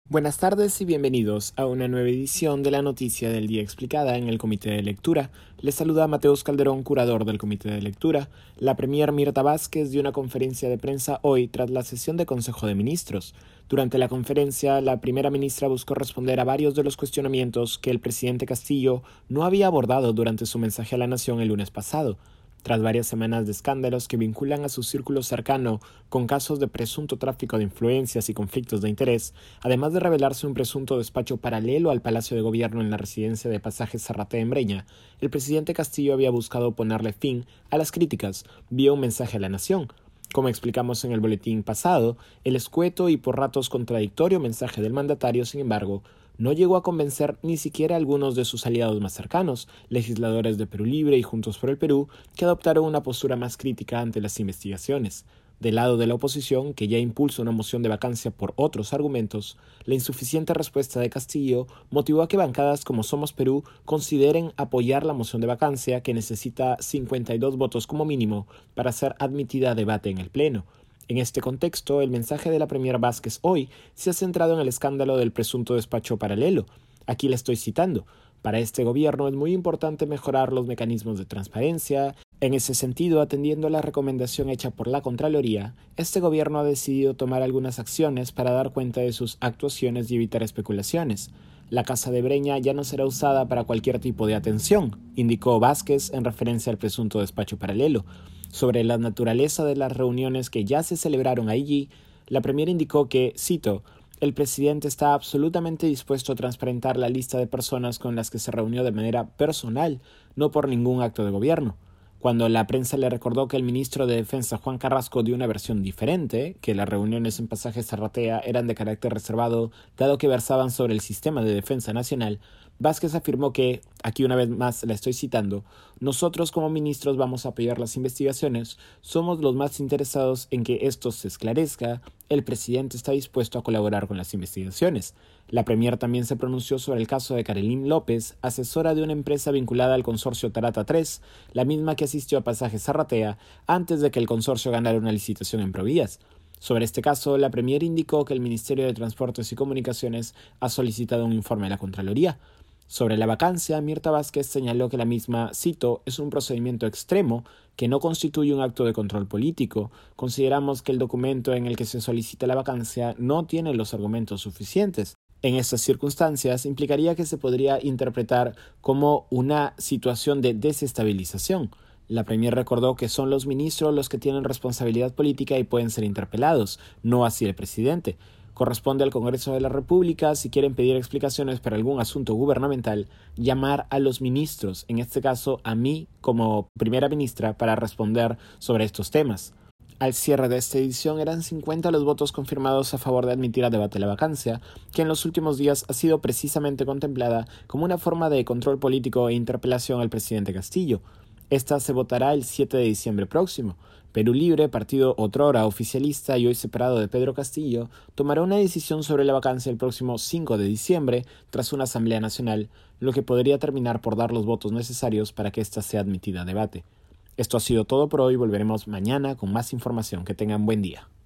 Buenas tardes y bienvenidos a una nueva edición de la Noticia del Día Explicada en el Comité de Lectura. Les saluda Mateus Calderón, curador del Comité de Lectura. La premier Mirta Vázquez dio una conferencia de prensa hoy tras la sesión de Consejo de Ministros. Durante la conferencia, la primera ministra buscó responder a varios de los cuestionamientos que el presidente Castillo no había abordado durante su mensaje a la nación el lunes pasado. Tras varias semanas de escándalos que vinculan a su círculo cercano con casos de presunto tráfico de influencias y conflictos de interés, además de revelarse un presunto despacho paralelo al Palacio de Gobierno en la residencia de Pasajes Zarratea en Breña, el presidente Castillo había buscado ponerle fin a las críticas vía un mensaje a la nación. Como explicamos en el boletín pasado, el escueto y por ratos contradictorio mensaje del mandatario, sin embargo, no llegó a convencer ni siquiera a algunos de sus aliados más cercanos, legisladores de Perú Libre y Juntos por el Perú, que adoptaron una postura más crítica ante las investigaciones. Del lado de la oposición, que ya impulsa una moción de vacancia por otros argumentos, la insuficiente respuesta de Castillo motivó a que bancadas como Somos Perú consideren apoyar la moción de vacancia, que necesita 52 votos como mínimo para ser admitida a debate en el Pleno. En este contexto, el mensaje de la premier Vázquez hoy se ha centrado en el escándalo del presunto despacho paralelo. Aquí le estoy citando. Para este gobierno es muy importante mejorar los mecanismos de transparencia. En ese sentido, atendiendo a la recomendación hecha por la Contraloría, este gobierno ha decidido tomar algunas acciones para dar cuenta de sus actuaciones y evitar especulaciones. La Casa de Breña ya no será usada para cualquier tipo de atención, indicó Vázquez en referencia al presunto despacho paralelo. Sobre la naturaleza de las reuniones que ya se celebraron allí, la premier indicó que, cito, el presidente está absolutamente dispuesto a transparentar la lista de personas con las que se reunió de manera personal, no por ningún acto de gobierno. Cuando la prensa le recordó que el ministro de Defensa, Juan Carrasco, dio una versión diferente, que las reuniones en Pasajes Zarratea eran de carácter reservado, dado que versaban sobre el sistema de defensa nacional, Vázquez afirmó que, aquí una vez más la estoy citando, nosotros como ministros vamos a apoyar las investigaciones, somos los más interesados en que esto se esclarezca, el presidente está dispuesto a colaborar con las investigaciones. La premier también se pronunció sobre el caso de Carolyn López, asesora de una empresa vinculada al consorcio Tarata 3, la misma que asistió a Pasajes Zarratea antes de que el consorcio ganara una licitación en Provías. Sobre este caso, la premier indicó que el Ministerio de Transportes y Comunicaciones ha solicitado un informe a la Contraloría. Sobre la vacancia, Mirta Vázquez señaló que la misma, cito, es un procedimiento extremo que no constituye un acto de control político. Consideramos que el documento en el que se solicita la vacancia no tiene los argumentos suficientes. En estas circunstancias, implicaría que se podría interpretar como una situación de desestabilización. La premier recordó que son los ministros los que tienen responsabilidad política y pueden ser interpelados, no así el presidente. Corresponde al Congreso de la República, si quieren pedir explicaciones para algún asunto gubernamental, llamar a los ministros, en este caso a mí como primera ministra, para responder sobre estos temas. Al cierre de esta edición eran 50 los votos confirmados a favor de admitir a debate la vacancia, que en los últimos días ha sido precisamente contemplada como una forma de control político e interpelación al presidente Castillo. Esta se votará el 7 de diciembre próximo. Perú Libre, partido otrora oficialista y hoy separado de Pedro Castillo, tomará una decisión sobre la vacancia el próximo 5 de diciembre tras una asamblea nacional, lo que podría terminar por dar los votos necesarios para que ésta sea admitida a debate. Esto ha sido todo por hoy, volveremos mañana con más información. Que tengan buen día.